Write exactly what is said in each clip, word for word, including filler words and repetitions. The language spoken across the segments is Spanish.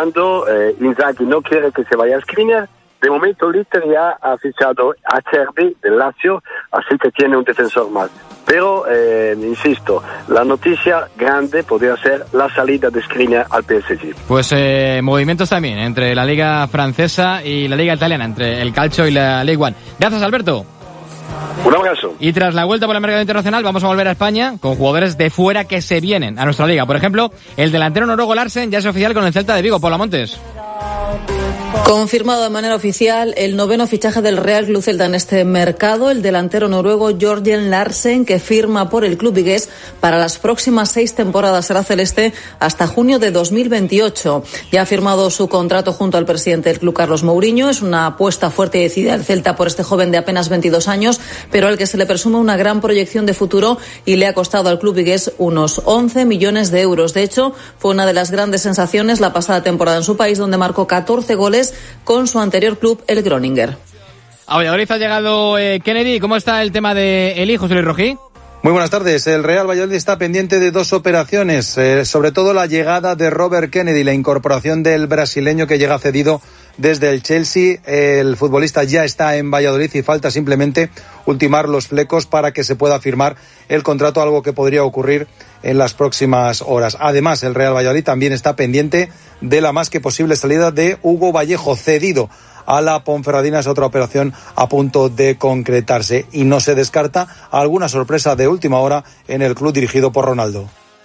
cuando eh, Inzaghi no quiere que se vaya a Skriniar, de momento el Inter ya ha fichado a Acerbi del Lazio, así que tiene un defensor más. Pero, eh, insisto, la noticia grande podría ser la salida de Skriniar al P S G. Pues eh, movimientos también entre la Liga Francesa y la Liga Italiana, entre el Calcio y la Ligue uno. Gracias, Alberto. Un abrazo. Y tras la vuelta por el mercado internacional vamos a volver a España con jugadores de fuera que se vienen a nuestra liga. Por ejemplo, el delantero noruego Larsen ya es oficial con el Celta de Vigo. Paula Montes. Confirmado de manera oficial el noveno fichaje del Real Club Celta en este mercado, el delantero noruego Jørgen Larsen, que firma por el club vigués para las próximas seis temporadas. Será celeste hasta junio de dos mil veintiocho. Ya ha firmado su contrato junto al presidente del club, Carlos Mourinho. Es una apuesta fuerte y decidida del Celta por este joven de apenas veintidós años, pero al que se le presume una gran proyección de futuro y le ha costado al club vigués unos once millones de euros. De hecho, fue una de las grandes sensaciones la pasada temporada en su país, donde marcó catorce goles con su anterior club, el Groninger. A Valladolid ha llegado eh, Kennedy. ¿Cómo está el tema de el hijo, José Luis Rojí? Muy buenas tardes. El Real Valladolid está pendiente de dos operaciones, eh, sobre todo la llegada de Robert Kennedy, la incorporación del brasileño que llega cedido desde el Chelsea. El futbolista ya está en Valladolid y falta simplemente ultimar los flecos para que se pueda firmar el contrato, algo que podría ocurrir en las próximas horas. Además, el Real Valladolid también está pendiente de la más que posible salida de Hugo Vallejo, cedido a la Ponferradina. Es otra operación a punto de concretarse y no se descarta alguna sorpresa de última hora en el club dirigido por Ronaldo.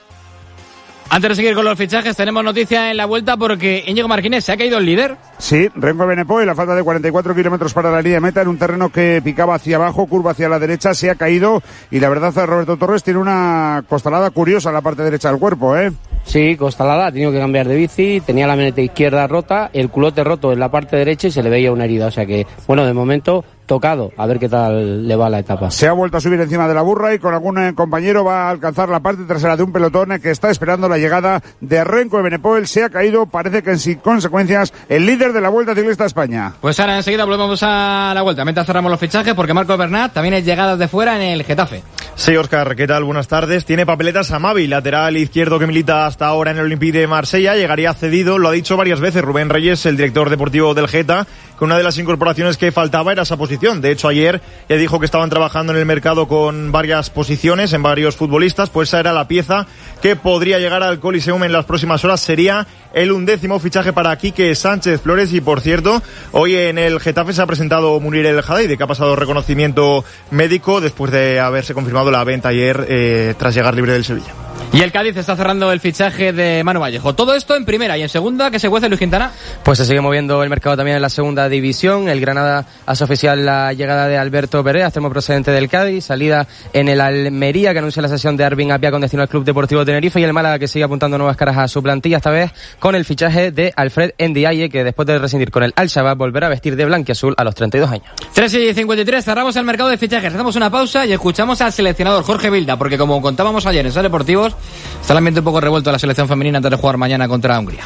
Antes de seguir con los fichajes, tenemos noticia en la vuelta porque Íñigo Marquinés se ha caído el líder. Sí, Renko Evenepoel, la falta de cuarenta y cuatro kilómetros para la línea de meta en un terreno que picaba hacia abajo, curva hacia la derecha, se ha caído y la verdad Roberto Torres tiene una costalada curiosa en la parte derecha del cuerpo, ¿eh? Sí, costalada, ha tenido que cambiar de bici, tenía la maneta izquierda rota, el culote roto en la parte derecha y se le veía una herida, o sea que, bueno, de momento tocado, a ver qué tal le va la etapa. Se ha vuelto a subir encima de la burra y con algún eh, compañero va a alcanzar la parte trasera de un pelotón eh, que está esperando la llegada de Renko Evenepoel. Se ha caído, parece que sin consecuencias, el líder de la Vuelta Ciclista a España. Pues ahora enseguida volvemos a la vuelta. Mientras cerramos los fichajes porque Marco Bernat también es llegada de fuera en el Getafe. Sí, Óscar, ¿qué tal? Buenas tardes. Tiene papeletas Amavi, lateral izquierdo que milita hasta ahora en el Olympique de Marsella. Llegaría cedido, lo ha dicho varias veces Rubén Reyes, el director deportivo del Geta, que una de las incorporaciones que faltaba era esa posición. De hecho, ayer ya dijo que estaban trabajando en el mercado con varias posiciones, en varios futbolistas, pues esa era la pieza que podría llegar al Coliseum en las próximas horas. Sería el undécimo fichaje para Quique Sánchez Flores. Y por cierto, hoy en el Getafe se ha presentado Munir El Jadaide, que ha pasado reconocimiento médico después de haberse confirmado la venta ayer eh, tras llegar libre del Sevilla. Y el Cádiz está cerrando el fichaje de Manu Vallejo. Todo esto en primera y en segunda, ¿qué se cuece, Luis Quintana? Pues se sigue moviendo el mercado también en la segunda división. El Granada hace oficial la llegada de Alberto Perea, extremo procedente del Cádiz, salida en el Almería, que anuncia la sesión de Arvin Apia con destino al Club Deportivo Tenerife, y el Málaga, que sigue apuntando nuevas caras a su plantilla, esta vez con el fichaje de Alfred Ndiaye, que después de rescindir con el Al-Shabaab volverá a vestir de blanquiazul a los treinta y dos años. tres y cincuenta y tres, cerramos el mercado de fichajes. Hacemos una pausa y escuchamos al seleccionador Jorge Vilda, porque como contábamos ayer en Sal Deportivos, está el ambiente un poco revuelto a la selección femenina antes de jugar mañana contra Hungría.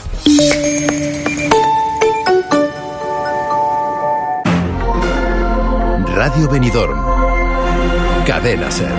Radio Benidorm, Cadena Ser.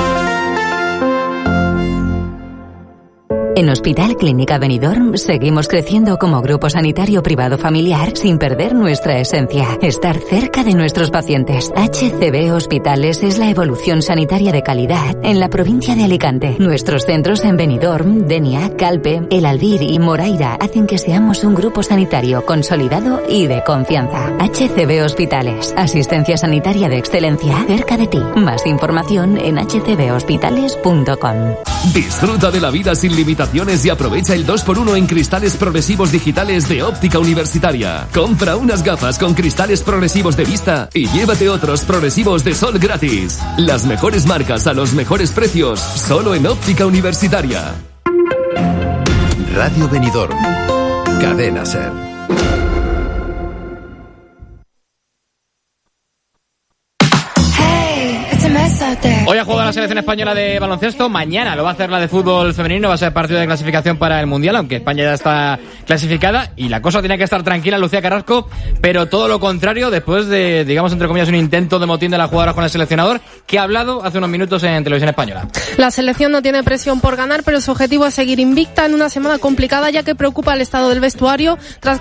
En Hospital Clínica Benidorm seguimos creciendo como grupo sanitario privado familiar sin perder nuestra esencia, estar cerca de nuestros pacientes. H C B Hospitales es la evolución sanitaria de calidad en la provincia de Alicante. Nuestros centros en Benidorm, Denia, Calpe, El Albir y Moraira hacen que seamos un grupo sanitario consolidado y de confianza. H C B Hospitales, asistencia sanitaria de excelencia cerca de ti. Más información en h c b hospitales punto com. Disfruta de la vida sin limitaciones y aprovecha el dos por uno en cristales progresivos digitales de Óptica Universitaria. Compra unas gafas con cristales progresivos de vista y llévate otros progresivos de sol gratis. Las mejores marcas a los mejores precios, solo en Óptica Universitaria. Radio Benidorm, Cadena Ser. Hoy ha jugado la selección española de baloncesto, mañana lo va a hacer la de fútbol femenino, va a ser partido de clasificación para el Mundial, aunque España ya está clasificada y la cosa tiene que estar tranquila, Lucía Carrasco, pero todo lo contrario después de, digamos, entre comillas, un intento de motín de la jugadora con el seleccionador, que ha hablado hace unos minutos en Televisión Española. La selección no tiene presión por ganar, pero su objetivo es seguir invicta en una semana complicada, ya que preocupa el estado del vestuario tras